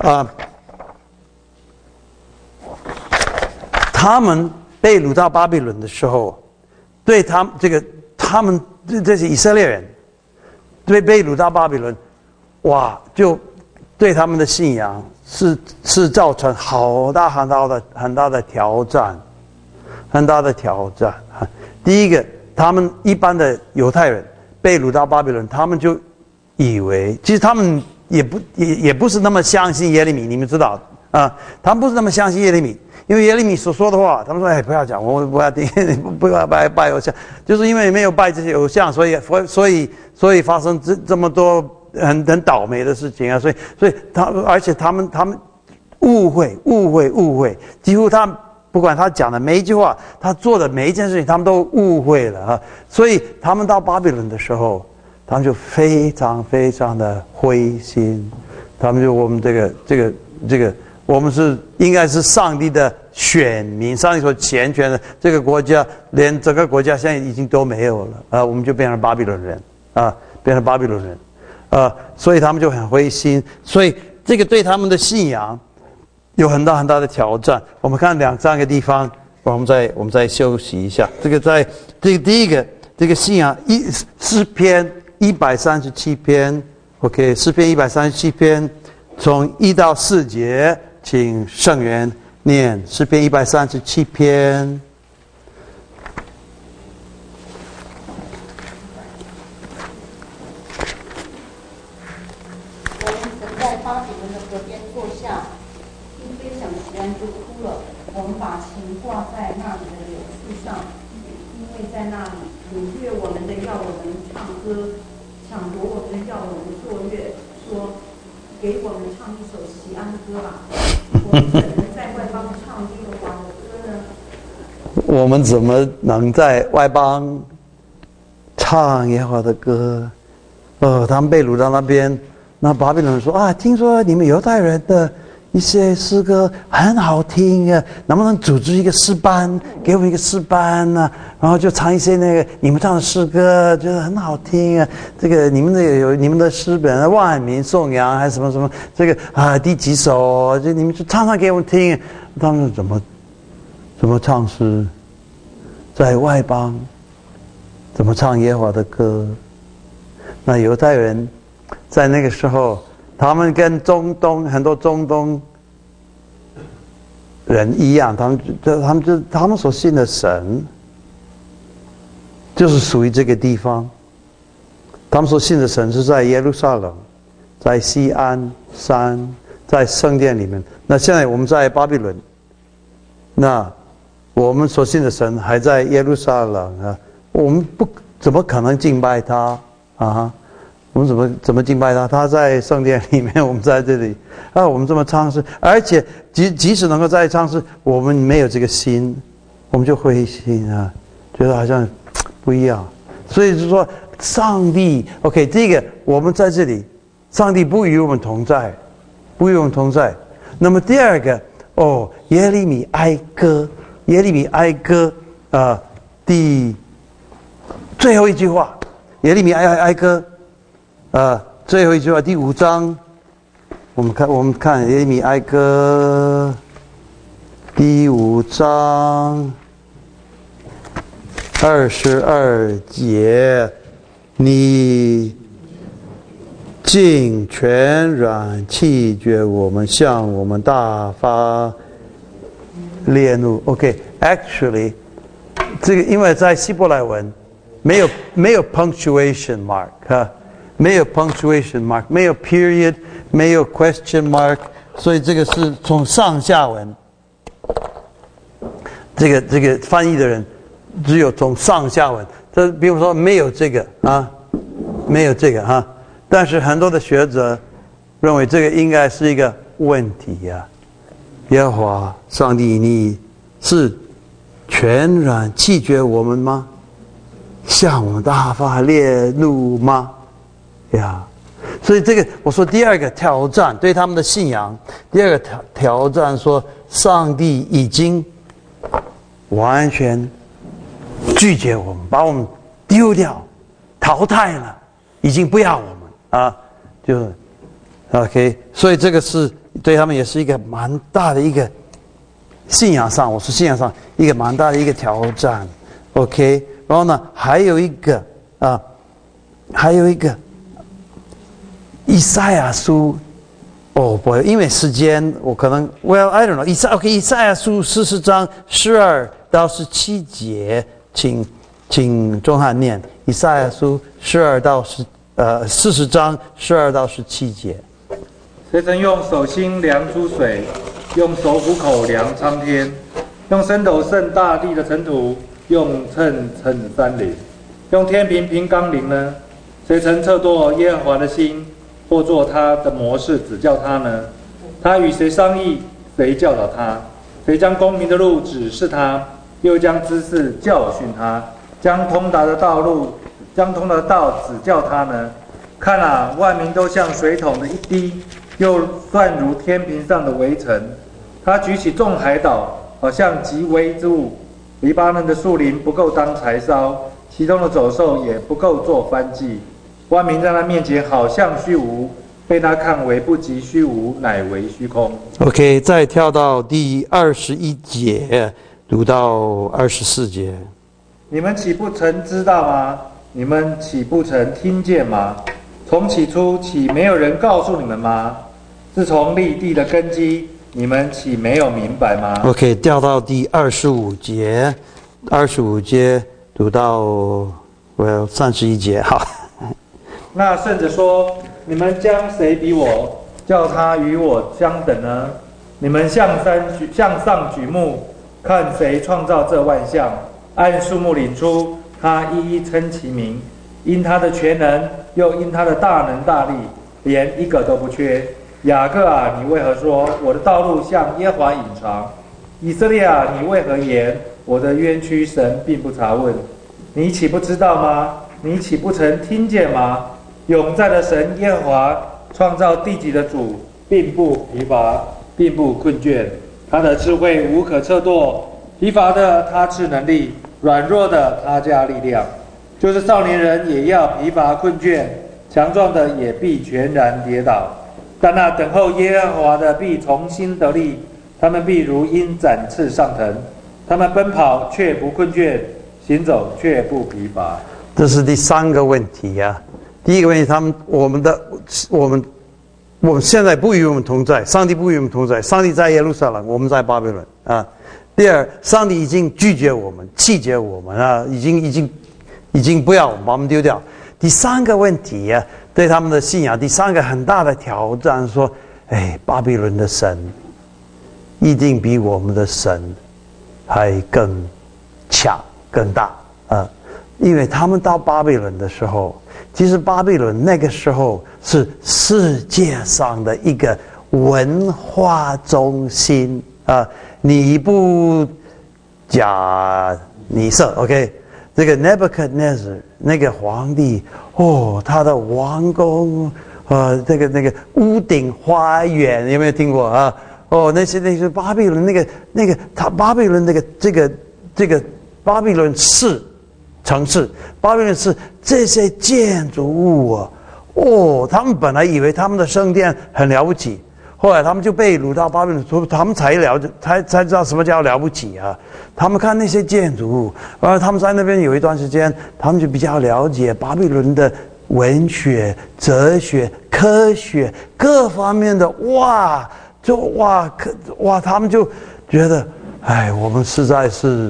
他们被掳到巴比伦的时候，对他们这些以色列人被掳到巴比伦，哇，就对他们的信仰是造成很大的挑战，很大的挑战。第一个，他们一般的犹太人被掳到巴比伦，他们就以为，其实他们也不是那么相信耶利米，你们知道他们不是那么相信耶利米，因为耶利米所说的话，他们说：“不要讲，我不要听，不要拜偶像。”就是因为没有拜这些偶像，所以发生这么多很倒霉的事情啊！所以而且他们误会，几乎他不管他讲的每一句话，他做的每一件事情，他们都误会了所以他们到巴比伦的时候，他们就非常非常的灰心，他们就我们这个。我们应该是上帝的选民，上帝所拣选的这个国家，连整个国家现在已经都没有了我们就变成巴比伦人所以他们就很灰心，所以这个对他们的信仰有很大很大的挑战。我们看2-3个地方，我们再休息一下。这个在第一个这个信仰诗篇137篇 ，OK， 诗篇137篇从1到4节。请圣元念诗篇137篇。 我们曾在巴比伦的河边坐下，因非想西安就哭了。我们把琴挂在那里的柳树上，因为在那里掳掠我们的要我们唱歌，抢夺我们的要我们作乐，说：“给我们唱一首西安歌吧。”我们怎能在外邦唱耶和华的歌呢？ 我们怎么能在外邦唱耶和华的歌？他们被掳到那边，那巴比伦人说听说你们犹太人的一些诗歌很好听能不能组织一个诗班，给我们一个诗班然后就唱一些那个你们唱的诗歌，觉得很好听这个你们的诗本万民颂扬还是什么什么，这个第几首，就你们就唱给我们听。他们怎么唱诗？在外邦怎么唱耶和华的歌？那犹太人在那个时候，他们跟很多中东人一样，他们所信的神就是属于这个地方。他们所信的神是在耶路撒冷，在西安山，在圣殿里面。那现在我们在巴比伦，那我们所信的神还在耶路撒冷我们怎么可能敬拜他我们怎么敬拜他？他在圣殿里面，我们在这里我们这么唱诗，而且即使能够在唱诗，我们没有这个心，我们就灰心觉得好像不一样。所以就说上帝 OK， 这个我们在这里，上帝不与我们同在， 不与我们同在。那么第二个，耶利米哀歌，最后一句话，耶利米哀歌，最后一句话，第5章，我们看耶利米哀歌第5章22节，你竟全然弃绝我们，向我们大发烈怒。OK，actually，这个因为在希伯来文没有 punctuation mark 没有 punctuation mark， 没有 period， 没有 question mark， 所以这个是从上下文。这个翻译的人只有从上下文，这比如说没有这个没有这个但是很多的学者认为这个应该是一个问题耶和华上帝，你是全然弃绝我们吗？向我们大发烈怒吗？所以这个我说第二个挑战对他们的信仰，第二个挑战说上帝已经完全拒绝我们，把我们丢掉淘汰了，已经不要我们就是 OK， 所以这个是对他们也是一个蛮大的一个信仰上，我说信仰上一个蛮大的一个挑战 OK。 然后呢还有一个以赛亚书不，因为时间我可能 I don't know， 以赛亚书40章12到17节，请钟汉念以赛亚书40章12到17节。 谁曾用手心量出水，用手虎口量苍天，用升斗盛大地的尘土，用秤称山岭，用天平平冈陵呢？谁曾测度耶和华的心，或做他的模式指教他呢？他与谁商议，谁教导他？谁将公平的路指示他，又将知识教训他？将通达的道指教他呢？看啊，万民都像水桶的一滴，又算如天平上的微尘。他举起众海岛，好像极微之物。黎巴嫩的树林不够当柴烧，其中的走兽也不够做燔祭。万民在他面前好像虚无，被他看为不及虚无，乃为虚空。 OK， 再跳到第21节读到24节。 你们岂不曾知道吗？你们岂不曾听见吗？从起初岂没有人告诉你们吗？自从立地的根基，你们岂没有明白吗？ OK， 掉到第25节，25节读到31节，好。 那圣者说：你们将谁比我，叫他与我相等呢？你们向上举目，看谁创造这万象，按数目领出，他一一称其名，因他的全能，又因他的大能大力，连一个都不缺。雅各啊，你为何说我的道路向耶和华隐藏？以色列啊，你为何言我的冤屈神并不查问？你岂不知道吗？你岂不曾听见吗？永在的神耶和华，创造地极的主，并不疲乏，并不困倦。他的智慧无可测度，疲乏的他赐能力，软弱的他加力量。就是少年人也要疲乏困倦，强壮的也必全然跌倒。但那等候耶和华的必重新得力，他们必如鹰展翅上腾，他们奔跑却不困倦，行走却不疲乏。 这是第3个问题第一个问题，我们现在不与我们同在，上帝不与我们同在，上帝在耶路撒冷，我们在巴比伦第二，上帝已经拒绝我们，弃绝我们已经不要我们，把我们丢掉。第3个问题对他们的信仰，第3个很大的挑战说，巴比伦的神一定比我们的神还更强更大因为他们到巴比伦的时候，其实巴比伦那个时候是世界上的一个文化中心尼布甲尼撒 OK， 这个 Nebuchadnezzar 那个皇帝他的王宫那个屋顶花园有没有听过啊？那些巴比伦巴比伦这个巴比伦市城市，巴比伦市这些建筑物啊，他们本来以为他们的圣殿很了不起，后来他们就被掳到巴比伦，他们才知道什么叫了不起啊！他们看那些建筑物，他们在那边有一段时间，他们就比较了解巴比伦的文学、哲学、科学各方面的，他们就觉得，我们实在是，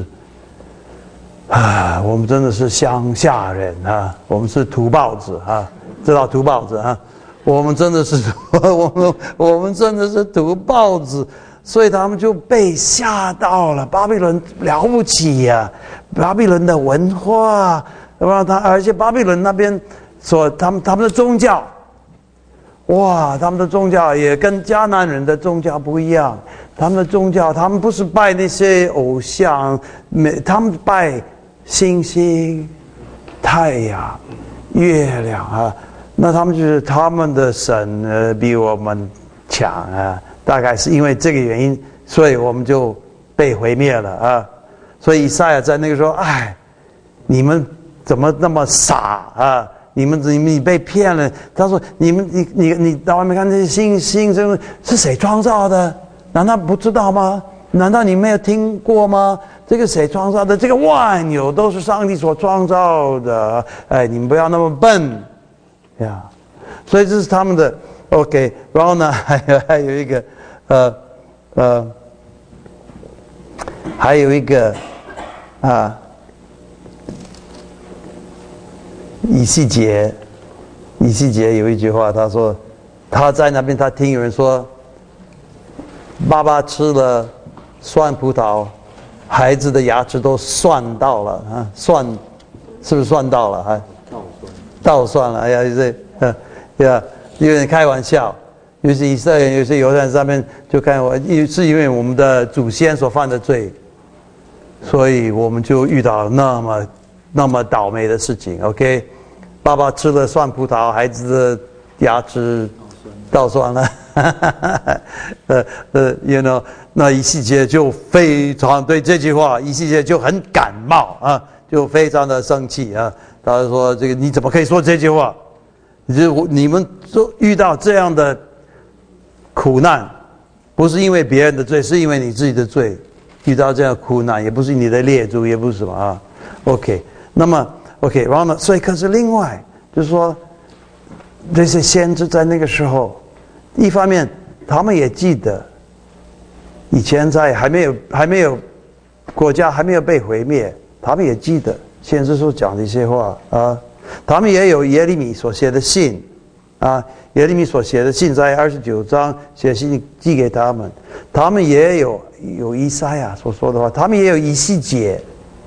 我们真的是乡下人啊，我们是土包子啊，知道土包子啊？我们真的是，我们真的是土包子，所以他们就被吓到了。巴比伦了不起呀，巴比伦的文化，而且巴比伦那边他们的宗教，他们的宗教也跟迦南人的宗教不一样。他们的宗教，他们不是拜那些偶像，他们拜星星、太阳、月亮啊。那他们就是他们的神比我们强啊，大概是因为这个原因，所以我们就被毁灭了啊。所以以赛亚在那个时候，你们怎么那么傻啊？你被骗了。他说你到外面看这些星星是谁创造的？难道不知道吗？难道你没有听过吗？这个谁创造的？这个万有都是上帝所创造的。你们不要那么笨。所以这是他们的 OK， 然后呢，还有一个还有一个以西结有一句话，他说他在那边，他听有人说，爸爸吃了酸葡萄，孩子的牙齿都涮到了啊，涮是不是涮到了啊？倒算了，有点开玩笑。有些以色列人、有些犹太人上面就看是因为我们的祖先所犯的罪，所以我们就遇到那么倒霉的事情。OK， 爸爸吃了酸葡萄，孩子的牙齿倒算了。那以西结就非常对这句话，以西结就很感冒啊，就非常的生气啊。他说：“这个你怎么可以说这句话？你们遇到这样的苦难，不是因为别人的罪，是因为你自己的罪。遇到这样的苦难，也不是你的列祖，也不是什么啊。OK， 那么 OK， 然后呢？所以可是另外就是说，这些先知在那个时候，一方面他们也记得，以前在还没有国家还没有被毁灭，他们也记得。”先知所讲的一些话啊，他们也有耶利米所写的信啊，耶利米所写的信在29章写信寄给他们，他们也有以赛亚所说的话，他们也有以西结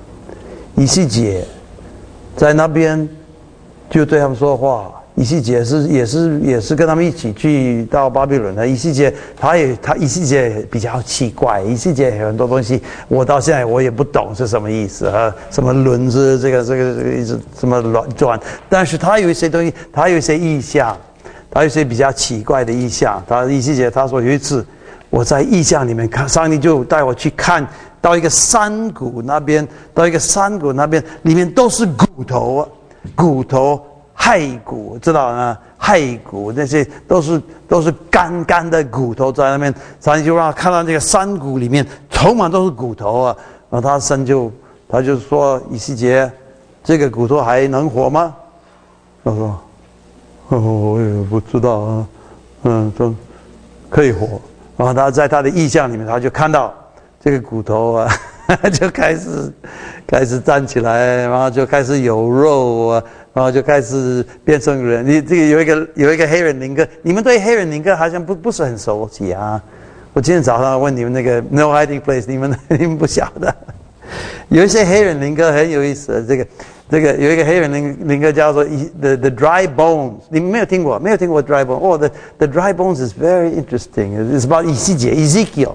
在那边就对他们说话。以西结也是跟他们一起去到巴比伦的。以西结以西结比较奇怪，以西结有很多东西我到现在我也不懂是什么意思啊，什么轮子这个一直这么乱转，但是他有一些东西，他有一些意象，他有一些比较奇怪的意象。以西结他说有一次我在意象里面看，上帝就带我去看到一个山谷那边，里面都是骨头。骸骨知道吗？骸骨那些都是干的骨头在那边，上帝就让他看到这个山谷里面充满都是骨头啊。然后他就说以西结，这个骨头还能活吗？他说，我也不知道啊，都可以活。然后他在他的意象里面，他就看到这个骨头啊，就开始站起来，然后就开始有肉啊。然后就开始变成人。你这个有一个黑人灵歌，你们对黑人灵歌好像不是很熟悉啊。我今天早上问你们那个 No Hiding Place， 你们不晓得。有一些黑人灵歌很有意思，这个有一个黑人灵歌叫做 The Dry Bones， 你们没有听过 Dry Bones？ The Dry Bones is very interesting. It's about Ezekiel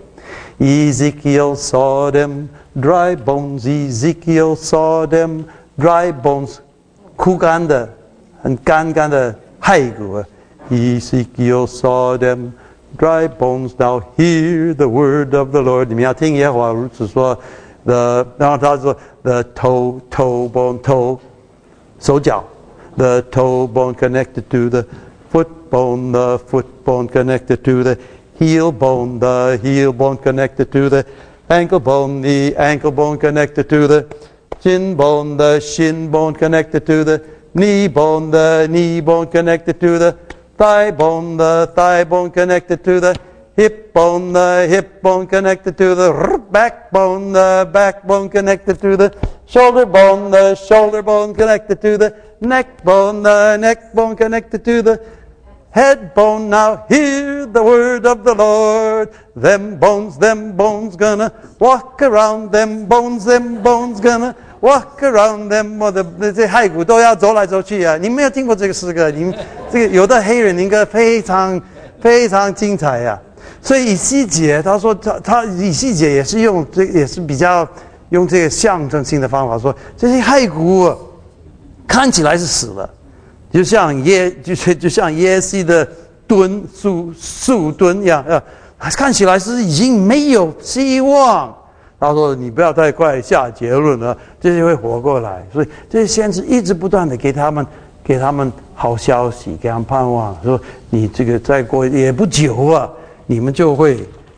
saw them dry bones. Ezekiel saw them dry bones. 枯干的、很干的骸骨 Ezekiel saw them, dry bones. Now hear the word of the Lord. 你们要听耶和华如此说。然后他说 the toe bone toe 手脚 the toe bone connected to the foot bone connected to the heel bone connected to the ankle bone connected to the shin bone connected to the knee bone connected to the thigh bone connected to the hip bone connected to the backbone connected to the shoulder bone connected to the neck bone connected to the head bone. Now hear the word of the Lord. Them bones gonna walk around. Them bones gonna walk around them. 我的这骸骨都要走来走去啊！你没有听过这个诗歌？你们这个有的黑人灵歌非常非常精彩呀、所以以西结他说他以西结也是用这也是比较用这个象征性的方法说，这些骸骨看起来是死了。就像耶西的树墩一样，看起来是已经没有希望。他说：“你不要太快下结论了，这些会活过来。”所以这些先知一直不断的给他们好消息，给他们盼望，说你这个再过也不久啊，你们就会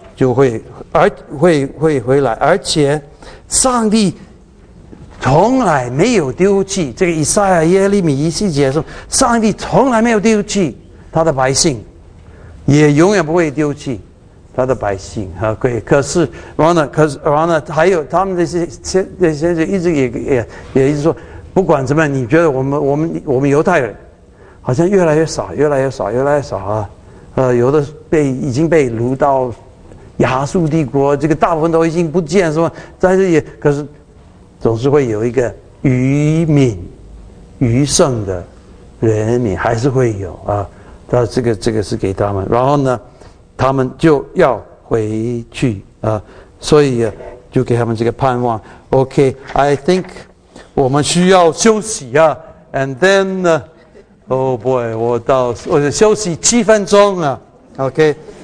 回来，而且上帝从来没有丢弃这个以赛亚、耶利米、以西结说，上帝从来没有丢弃他的百姓，也永远不会丢弃他的百姓。可是，然后呢，还有他们这些先生一直也一直说，不管怎么样，你觉得我们犹太人好像越来越少啊？有的已经被掳到亚述帝国，这个大部分都已经不见，是吧？但是可是。总是会有一个余剩的人民，还是会有啊。他这个是给他们，然后呢，他们就要回去啊，所以就给他们这个盼望。OK，I think 我们需要休息啊 ，and then 我休息7分钟啊 ，OK。